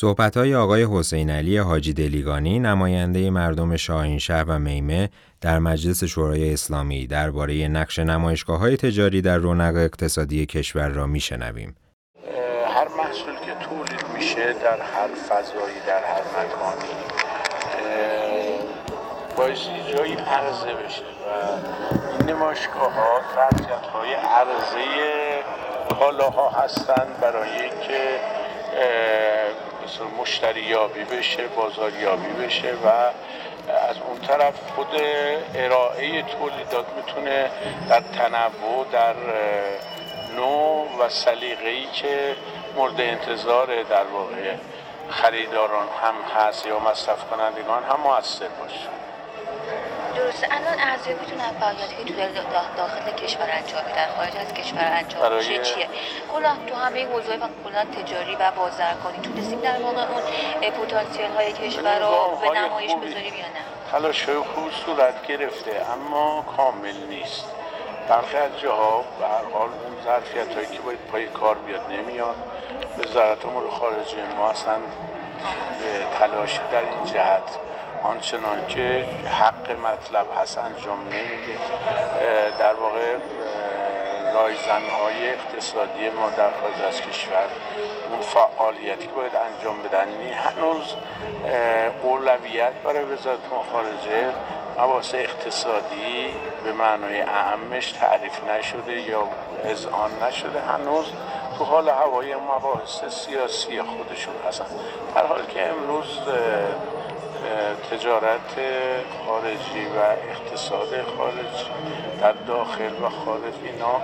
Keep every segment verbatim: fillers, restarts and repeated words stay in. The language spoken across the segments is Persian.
صحبت‌های آقای حسین علی حاجی دلیگانی نماینده مردم شاهینشهر و میمه در مجلس شورای اسلامی درباره نقش نمایشگاه‌های تجاری در رونق اقتصادی کشور را میشنویم. هر محصول که تولید میشه در هر فضایی در هر مکانی بایستی جایی عرضه بشه و این نمایشگاه‌ها ظرفیت‌های عرضه کالاها هستند برای اینکه مثلا مشتری یابی بشه، بازار یابی بشه و از اون طرف خود ارائه تولیدات میتونه در تنوع، در نوع و سلیقه‌ای که مورد انتظار در واقع خریداران هم هست یا مصرف کنندگان هم مؤثر باشه. درسته. الان ارزیابی میتونن فعالیتی که تو داخل کشور انجام بدن، خارج از کشور انجام بشه چیه؟ کلا تو همه حوزه‌های و کلا تجاری و بازرگانی تونستیم در واقع اون پتانسیل های کشور رو به نمایش بذاریم یا نه؟ تلاش‌های خوب صورت گرفته اما کامل نیست. برخی از جاها به هر حال اون ظرفیت‌هایی که باید پای کار بیاد نمیاد. وزارت امور خارجه ما اصلا تلاشی در این جهت آنچنان که حق مطلب هست انجام نمیده. در واقع رایزن‌های اقتصادی ما در خارج از کشور اون فعالیتی که باید انجام بدن هنوز اولویت برای وزارت امور خارجه مباحث اقتصادی به معنای اعمش تعریف نشده یا اذعان نشده. هنوز تو حال هوای مباحث سیاسی خودشون هستن، در حالی که امروز تجارت خارجی و اقتصاد خارجی در داخل و خارج اینا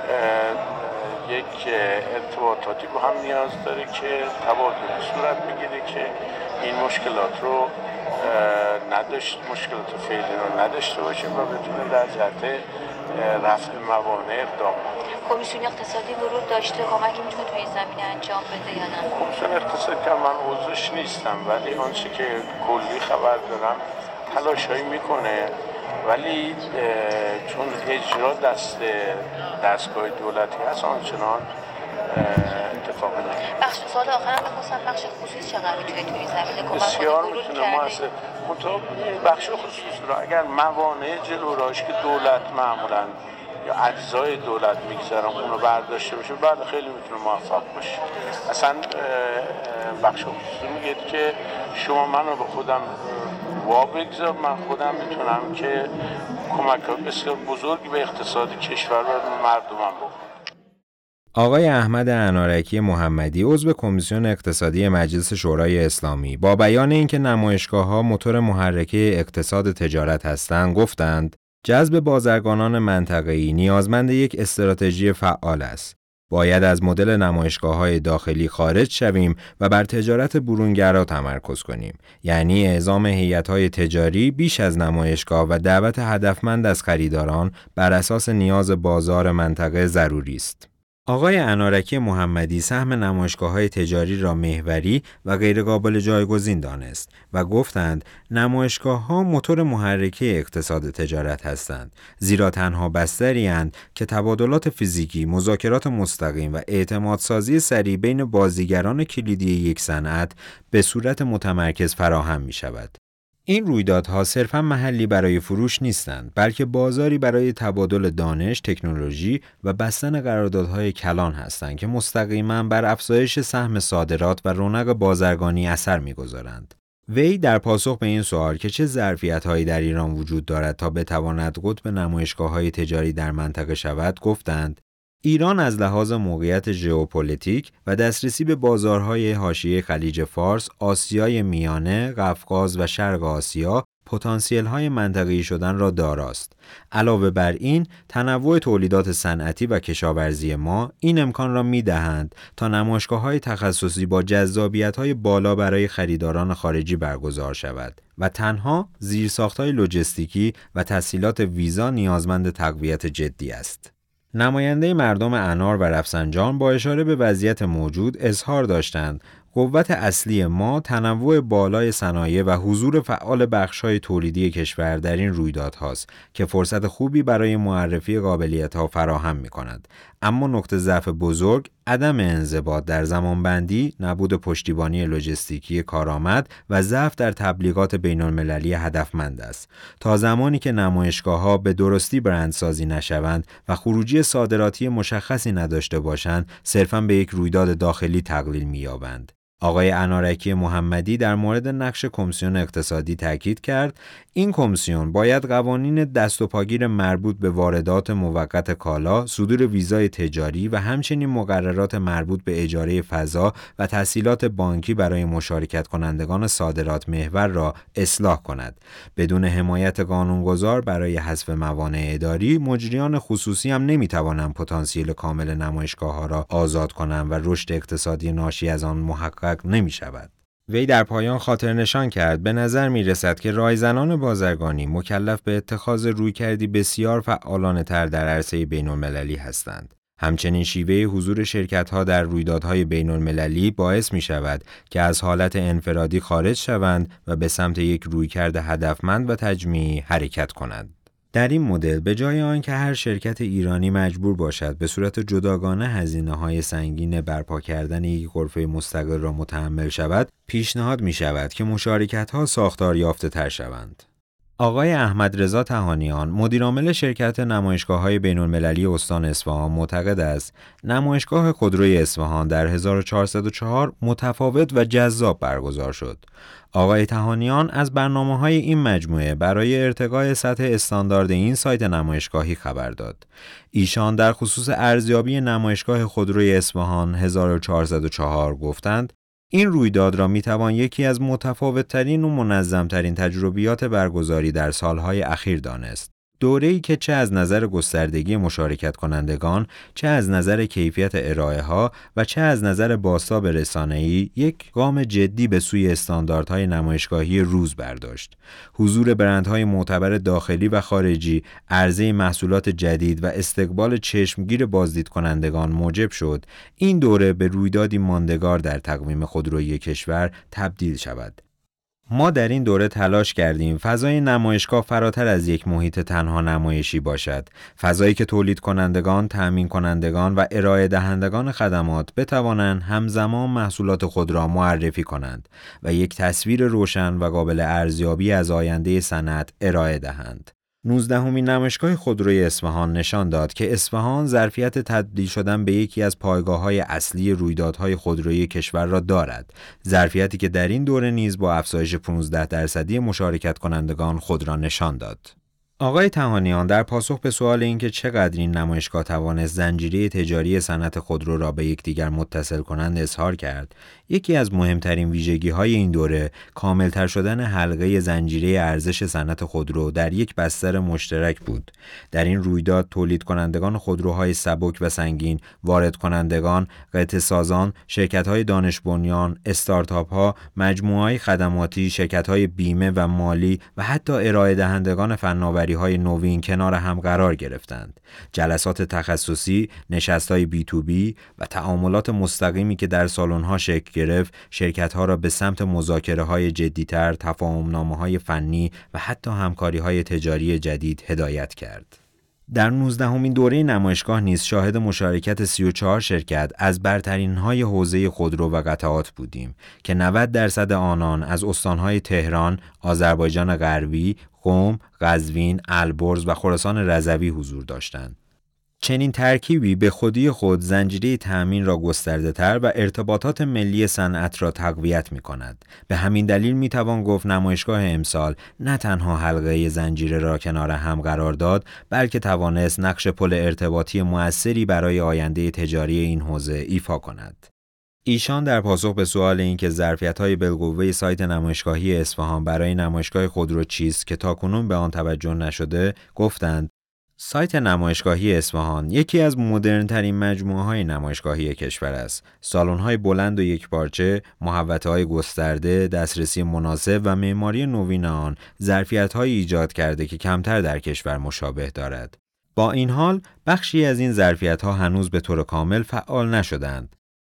یک ارتباطاتی با هم نیاز داره که تبادل صورت بگیره که این مشکلات رو نداشت مشکلات فعلی رو نداشته باشه و بتونه در جهت رفع موانع اقدام کنه. کمیسیون اقتصادی ورود داشته، کمکی میتونه توی این زمینه انجام بده یا نه؟ کمیسیون اقتصادی که من عضوش نیستم ولی آنچه که کلی خبر دارم تلاشایی میکنه، ولی چون اجرا دست دستگاه دولتی هست آنچنان اتفاقی نمیفته. بخش سوال آخرم بپرسم، بخش خصوصی چقدر میتونه توی این زمینه کمک کنه؟ بسیار میتونه موثر. منتها بخش خصوصی رو اگر موانع جلوراش که دولت معمولاً یا اجزای دولت میگذارن اون رو برداشته بشه بعد خیلی میتونه موفق باشه. اصلا بخش خصوصی میگه که شما منو به خودم وا بگذار، من خودم میتونم که کمک بسیار بزرگی به اقتصاد کشور و مردمم بکنم. آقای احمد انارکی محمدی عضو کمیسیون اقتصادی مجلس شورای اسلامی با بیان اینکه نمایشگاه‌ها موتور محرکه اقتصاد تجارت هستند گفتند جذب بازرگانان منطقه‌ای نیازمند یک استراتژی فعال است. باید از مدل نمایشگاه‌های داخلی خارج شویم و بر تجارت برونگرا تمرکز کنیم، یعنی اعزام هیئت‌های تجاری بیش از نمایشگاه و دعوت هدفمند از خریداران بر اساس نیاز بازار منطقه ضروری است. آقای انارکی محمدی سهم نمایشگاه‌های تجاری را محوری و غیرقابل جایگزین دانست و گفتند نمایشگاه‌ها موتور محرکه اقتصاد تجارت هستند، زیرا تنها بستری اند که تبادلات فیزیکی، مذاکرات مستقیم و اعتمادسازی سریع بین بازیگران کلیدی یک صنعت به صورت متمرکز فراهم می‌شود. این رویدادها صرفاً محلی برای فروش نیستند، بلکه بازاری برای تبادل دانش، تکنولوژی و بستن قراردادهای کلان هستند که مستقیماً بر افزایش سهم صادرات و رونق بازرگانی اثر می‌گذارند. وی در پاسخ به این سوال که چه ظرفیت‌هایی در ایران وجود دارد تا بتواند قطب نمایشگاه‌های تجاری در منطقه شود، گفتند ایران از لحاظ موقعیت ژئوپلیتیک و دسترسی به بازارهای حاشیه خلیج فارس، آسیای میانه، قفقاز و شرق آسیا پتانسیل‌های منطقه‌ای شدن را داراست. علاوه بر این، تنوع تولیدات صنعتی و کشاورزی ما این امکان را می‌دهند تا نمایشگاه‌های تخصصی با جذابیت‌های بالا برای خریداران خارجی برگزار شود و تنها زیرساخت‌های لوجستیکی و تسهیلات ویزا نیازمند تقویت جدی است. نماینده مردم انار و رفسنجان با اشاره به وضعیت موجود اظهار داشتند قوت اصلی ما تنوع بالای صنایع و حضور فعال بخش‌های تولیدی کشور در این رویدادهاست که فرصت خوبی برای معرفی قابلیت‌ها فراهم می‌کند. اما نقطه ضعف بزرگ عدم انضباط در زمانبندی، نبود پشتیبانی لوجستیکی کارآمد و ضعف در تبلیغات بین‌المللی هدفمند است. تا زمانی که نمایشگاه‌ها به درستی برندسازی نشوند و خروجی صادراتی مشخصی نداشته باشند، صرفاً به یک رویداد داخلی تقلیل می‌یابند. آقای انارکی محمدی در مورد نقش کمیسیون اقتصادی تاکید کرد این کمیسیون باید قوانین دست و پاگیر مربوط به واردات موقت کالا، صدور ویزای تجاری و همچنین مقررات مربوط به اجاره فضا و تسهیلات بانکی برای مشارکت کنندگان صادرات محور را اصلاح کند. بدون حمایت قانونگذار برای حذف موانع اداری، مجریان خصوصی هم نمی‌توانند پتانسیل کامل نمایشگاه‌ها را آزاد کنند و رشد اقتصادی ناشی از آن محقق نمی شود. وی در پایان خاطر نشان کرد به نظر می رسد که رایزنان بازرگانی مکلف به اتخاذ رویکردی بسیار فعالانه تر در عرصه بین المللی هستند. همچنین شیوه حضور شرکت‌ها در رویدادهای بین المللی باعث می شود که از حالت انفرادی خارج شوند و به سمت یک رویکرد هدفمند و تجمیعی حرکت کنند. در این مدل به جای آنکه هر شرکت ایرانی مجبور باشد به صورت جداگانه هزینه‌های سنگین برپا کردن یک غرفه مستقل را متحمل شود، پیشنهاد می شود که مشارکت‌ها ساختار یافته‌تر شوند. آقای احمد رضا تهانیان، مدیرعامل شرکت نمایشگاه‌های بین‌المللی استان اصفهان، معتقد است نمایشگاه خودروی اصفهان در هزار و چهارصد و چهار متفاوت و جذاب برگزار شد. آقای تهانیان از برنامه‌های این مجموعه برای ارتقای سطح استاندارد این سایت نمایشگاهی خبر داد. ایشان در خصوص ارزیابی نمایشگاه خودروی اصفهان هزار و چهارصد و چهار گفتند این رویداد را میتوان یکی از متفاوت‌ترین و منظم‌ترین تجربیات برگزاری در سالهای اخیر دانست. دوره‌ای که چه از نظر گستردگی مشارکت کنندگان، چه از نظر کیفیت ارائه‌ها و چه از نظر بازتاب رسانه‌ای یک گام جدی به سوی استانداردهای نمایشگاهی روز برداشت. حضور برندهای معتبر داخلی و خارجی، عرضه محصولات جدید و استقبال چشمگیر بازدید کنندگان موجب شد این دوره به رویدادی ماندگار در تقویم خودرویی کشور تبدیل شود. ما در این دوره تلاش کردیم فضای نمایشگاه فراتر از یک محیط تنها نمایشی باشد، فضایی که تولید کنندگان، تأمین کنندگان و ارائه دهندگان خدمات بتوانند همزمان محصولات خود را معرفی کنند و یک تصویر روشن و قابل ارزیابی از آینده صنعت ارائه دهند. نوزدهمین نمایشگاه خودروی اصفهان نشان داد که اصفهان ظرفیت تبدیل شدن به یکی از پایگاه‌های اصلی رویدادهای خودرویی کشور را دارد، ظرفیتی که در این دوره نیز با افزایش پانزده درصدی مشارکت کنندگان خود را نشان داد. آقای تهانیان در پاسخ به سؤال اینکه چقدر این نمایشگاه توانست زنجیره تجاری صنعت خودرو را به یکدیگر متصل کنند اظهار کرد یکی از مهمترین ویژگی‌های این دوره کاملتر شدن حلقه زنجیره ارزش صنعت خودرو در یک بستر مشترک بود. در این رویداد تولید کنندگان خودروهای سبک و سنگین، وارد کنندگان، قطعه‌سازان، شرکت‌های دانش بنیان، استارتاپ‌ها، مجموعه‌های خدماتی، شرکت‌های بیمه و مالی و حتی ارائه دهندگان فناوری های نوین کنار هم قرار گرفتند. جلسات تخصصی، نشست‌های بی تو بی و تعاملات مستقیمی که در سالن‌ها شکل گرفت، شرکت‌ها را به سمت مذاکره‌های جدی‌تر، تفاهم‌نامه‌های فنی و حتی همکاری‌های تجاری جدید هدایت کرد. در نوزدهمین دوره نمایشگاه نیز شاهد مشارکت سی و چهار شرکت از برترین‌های حوزه خودرو و قطعات بودیم که نود درصد آنان از استان‌های تهران، آذربایجان غربی، قم، قزوین، البرز و خراسان رضوی حضور داشتند. چنین ترکیبی به خودی خود زنجیره تأمین را گسترده‌تر و ارتباطات ملی صنعت را تقویت می‌کند. به همین دلیل می‌توان گفت نمایشگاه امسال نه تنها حلقه زنجیره را کنار هم قرار داد، بلکه توانست نقش پل ارتباطی مؤثری برای آینده تجاری این حوزه ایفا کند. ایشان در پاسخ به سؤال اینکه ظرفیت‌های بالقوه سایت نمایشگاهی اصفهان برای نمایشگاه خودرو چیست که تاکنون به آن توجه نشده، گفتند سایت نمایشگاهی اصفهان یکی از مدرن‌ترین مجموعه‌های نمایشگاهی کشور است. سالن‌های بلند و یکپارچه، محوطه‌های گسترده، دسترسی مناسب و معماری نوین آن ظرفیت‌هایی ایجاد کرده که کمتر در کشور مشابه دارد. با این حال، بخشی از این ظرفیت‌ها هنوز به طور کامل فعال نشدند.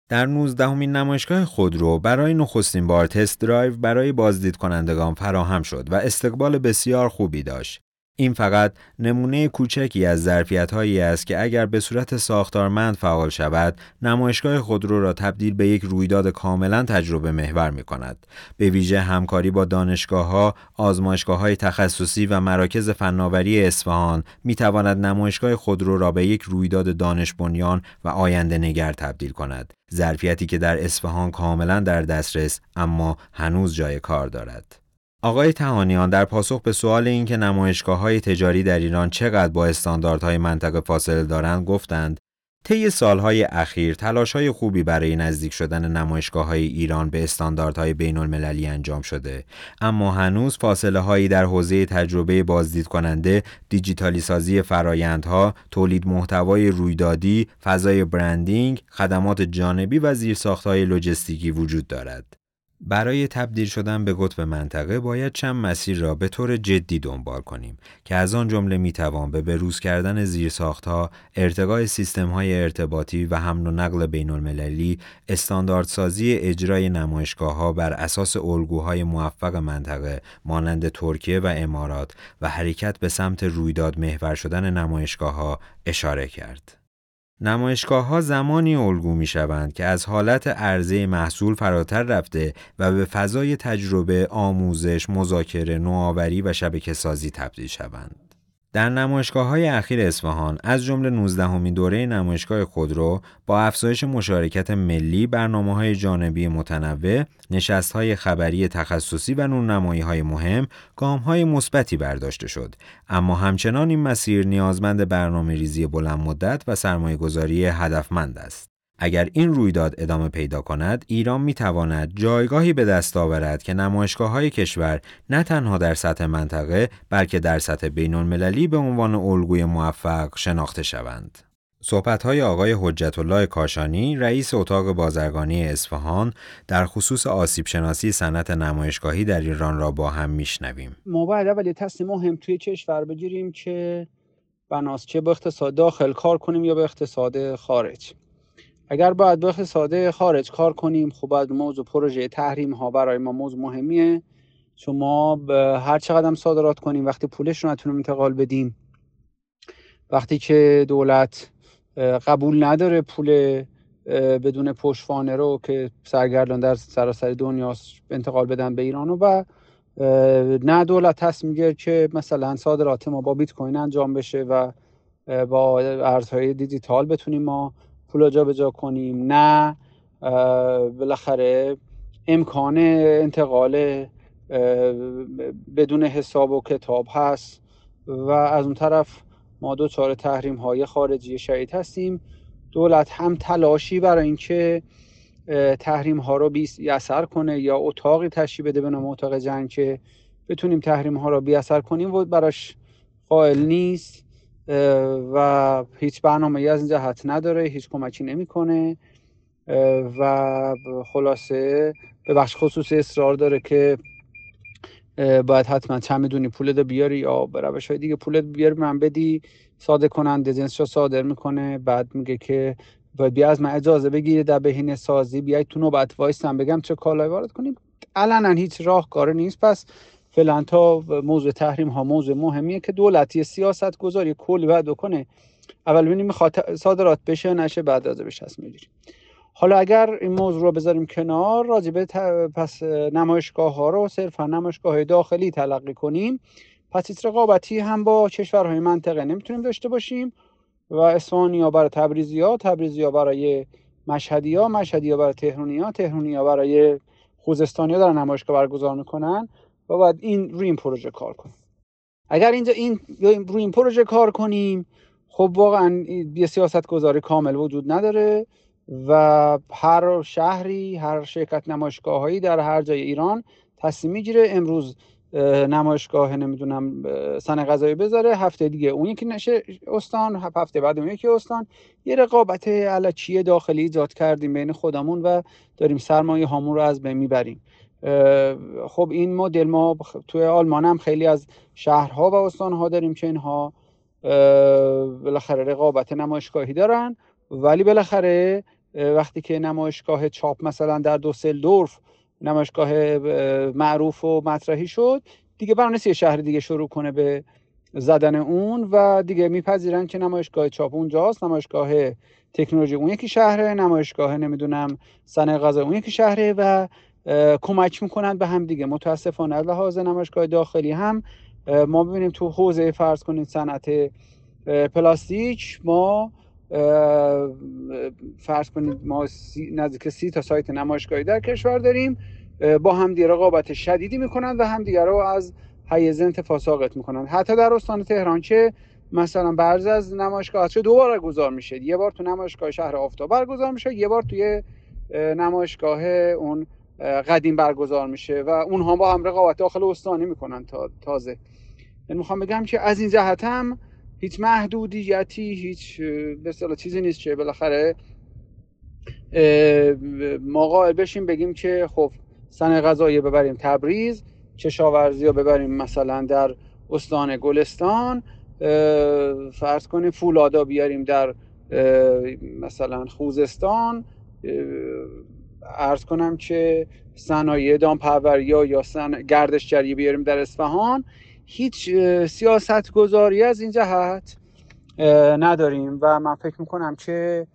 در نوزدهمین نمایشگاه خودرو برای نخستین بار تست درایو برای بازدید کنندگان فراهم شد و استقبال بسیار خوبی داشت. این فقط نمونه کوچکی از ظرفیت‌هایی است که اگر به صورت ساختارمند فعال شود، نمایشگاه خودرو را تبدیل به یک رویداد کاملا تجربه محور می‌کند. به ویژه همکاری با دانشگاه‌ها، آزمایشگاه‌های تخصصی و مراکز فناوری اصفهان می‌تواند نمایشگاه خودرو را به یک رویداد دانش بنیان و آینده نگر تبدیل کند. ظرفیتی که در اصفهان کاملا در دسترس اما هنوز جای کار دارد. آقای تهانیان در پاسخ به سوال اینکه نمایشگاه‌های تجاری در ایران چقدر با استانداردهای منطقه فاصله دارند گفتند: طی سالهای اخیر تلاش‌های خوبی برای نزدیک شدن نمایشگاه‌های ایران به استانداردهای بین‌المللی انجام شده، اما هنوز فاصله‌هایی در حوزه تجربه بازدید کننده، دیجیتالی سازی فرآیندها، تولید محتوای رویدادی، فضای برندینگ، خدمات جانبی و زیرساخت‌های لوجستیکی وجود دارد. برای تبدیل شدن به قطب منطقه باید چند مسیر را به طور جدی دنبال کنیم که از آن جمله میتوان به بروز کردن زیرساختها، ارتقای سیستم‌های ارتباطی و حمل و نقل بین‌المللی، استانداردسازی اجرای نمایشگاه‌ها بر اساس الگوهای موفق منطقه مانند ترکیه و امارات و حرکت به سمت رویداد محور شدن نمایشگاه‌ها اشاره کرد. نمایشگاه‌ها زمانی الگو می‌شوند که از حالت عرضه محصول فراتر رفته و به فضای تجربه، آموزش، مذاکره، نوآوری و شبکه‌سازی تبدیل شوند. در نمایشگاه‌های اخیر اصفهان از جمله نوزدهمین دوره نمایشگاه خودرو با افزایش مشارکت ملی، برنامه‌های جانبی متنوع، نشست‌های خبری تخصصی و نورنمایی‌های مهم، گام‌های مثبتی برداشته شد، اما همچنان این مسیر نیازمند برنامه‌ریزی بلند مدت و سرمایه‌گذاری هدفمند است. اگر این رویداد ادامه پیدا کند، ایران می‌تواند جایگاهی به دست آورد که نمایشگاه‌های کشور نه تنها در سطح منطقه بلکه در سطح بین‌المللی به عنوان الگوی موفق شناخته شوند. صحبت‌های آقای حجت الله کاشانی، رئیس اتاق بازرگانی اصفهان، در خصوص آسیب شناسی صنعت نمایشگاهی در ایران را با هم میشنویم. ما باید اول یه تصمیم مهم توی کشور بگیریم که بناس چه به اقتصاد داخل کار کنیم یا به اقتصاد خارج. اگر باید به اقتصاد خارج کار کنیم، خب باید موضوع پروژه تحریم ها برای ما موضوع مهمیه، چون ما به هر چقدر هم صادرات کنیم وقتی پولش رو نتونیم انتقال بدیم، وقتی که دولت قبول نداره پول بدون پشتوانه رو که سرگردان در سراسر دنیا انتقال بدن به ایران و نه دولت تصمیم میگیره که مثلا صادرات ما با بیت کوین انجام بشه و با ارزهای دیجیتال بتونیم ما پول جابجا کنیم، نه بالاخره امکان انتقال بدون حساب و کتاب هست و از اون طرف ما دوچار تحریم های خارجی شدید هستیم. دولت هم تلاشی برای اینکه تحریم ها رو بی اثر کنه یا اتاقی تشکیل بده به نام اتاق جنگ که بتونیم تحریم ها رو بی اثر کنیم و براش قائل نیست و هیچ برنامه‌ای از این جهت نداره، هیچ کمکی نمی‌کنه و خلاصه به بخش خصوصی اصرار داره که باید حتما چه میدونی پولت بیاری یا به روش‌های دیگه پولت بیاری من بدی، صادر کننده جنسشو صادر میکنه، بعد میگه که باید بیا از من اجازه بگیری در بهینه سازی، بیاید تو نوبت وایسم بگم چه کالایی وارد کنیم. علنا هیچ راهکاری نیست. پس فعلا تا موضوع تحریم ها موضوع مهمیه که دولتی سیاست گذاری کلی باید بکنه، اول ببینیم میخواد صادرات بشه نشه، بعد از بهش تصمیم میگیریم. حالا اگر این موضوع رو بذاریم کنار، راجع به پس نمایشگاه ها رو صرفا نمایشگاه های داخلی تلقی کنیم، پس هیچ رقابتی هم با کشورهای منطقه نمیتونیم داشته باشیم و اصفهانی ها برای تبریزی ها، تبریزی ها برای مشهدی ها، مشهدی ها برای تهرانی ها، تهرانی ها برای خوزستانی ها دارن نمایشگاه برگزار میکنن و باید این روی این پروژه کار کنیم. اگر اینجا این روی این پروژه کار کنیم، خب واقعا یه سیاست گذاری کامل وجود نداره و هر شهری، هر شرکت نمایشگاهایی در هر جای ایران تصمیم میگیره امروز نمایشگاه نمیدونم صنعت غذایی بذاره، هفته دیگه اون یکی نشه استان، هفته بعد اون یکی استان. یه رقابت الکی داخلی ایجاد کردیم بین خودمون و داریم سرمایه هامون رو از بین میبریم. خب این مدل ما توی آلمان هم خیلی از شهرها و استانها داریم که اینها بالاخره رقابت نمایشگاهی دارن، ولی بالاخره وقتی که نمایشگاه چاپ مثلا در دوسلدورف نمایشگاه معروف و مطرحی شد، دیگه برای نیست یه شهر دیگه شروع کنه به زدن اون و دیگه میپذیرن که نمایشگاه چاپ اونجاست، نمایشگاه تکنولوژی اون یکی شهره، نمایشگاه نمیدونم صنایع غذایی اون یکی شهره و کمک میکنن به هم دیگه. متاسفانه از لحاظ نمایشگاه داخلی هم ما ببینیم تو حوزه فرض کنید صنعت پلاستیک ما فرض کنید ما نزدیک سی تا سایت نمایشگاهی در کشور داریم، با هم دیگه رقابت شدیدی میکنن و هم دیگه رو از حیز انتفاع ساقط میکنن. حتی در استان تهران که مثلا بعضی از نمایشگاه‌ها چه دو بار برگزار میشه، یه بار تو نمایشگاه شهر آفتاب برگزار میشه، یه بار توی نمایشگاه اون قدیم برگزار میشه و اونها با هم رقابت داخل استانی میکنن. تا تازه من میخوام بگم که از این جهت هم هیچ محدودیتی، هیچ به اصطلاح چیزی نیست که بالاخره ما قائل بشیم بگیم که خب صنایع غذایی ببریم تبریز، کشاورزی رو ببریم مثلا در استان گلستان، فرض کنیم فولادا بیاریم در مثلا خوزستان، عرض کنم که صنایع دامپروری یا گردشگری بیاریم در اصفهان. هیچ سیاست گذاری از این جهت نداریم و من فکر میکنم که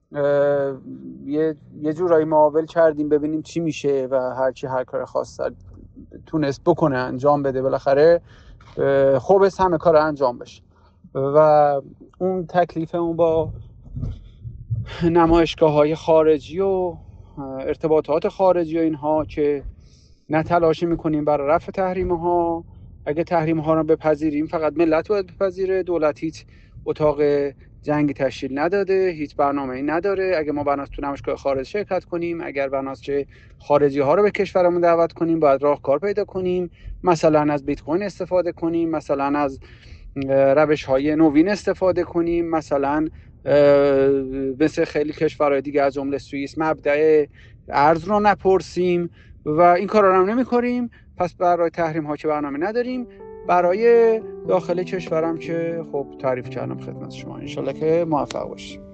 یه یه جورایی معاول کردیم ببینیم چی میشه و هر کی هر کار خاص تونست بکنه انجام بده، بالاخره خوبست همه کار انجام بشه. و اون تکلیف اون با نمایشگاه‌های خارجی و ارتباطات خارجی و اینها که نه تلاشی میکنیم برای رفع تحریم‌ها. اگه تحریم‌ها رو بپذیریم فقط ملت باید بپذیره، دولت هیچ اتاق جنگی تشکیل نداده، هیچ برنامه‌ای نداره. اگه ما بناس تو نمایشگاه خارج شرکت کنیم، اگر بناس چه خارجی ها رو به کشورمون دعوت کنیم، باید راهکار پیدا کنیم، مثلا از بیت کوین استفاده کنیم، مثلا از روش‌های نوین استفاده کنیم، مثلا مثل خیلی کشورهای دیگه از جمله سوئیس مبدأ ارز رو نپرسیم و این کارا رو هم نمی‌کنیم. پس برای تحریم ها که برنامه نداریم، برای داخل کشورم که خب تعریف کردم خدمت شما، انشالله که موفق باشیم.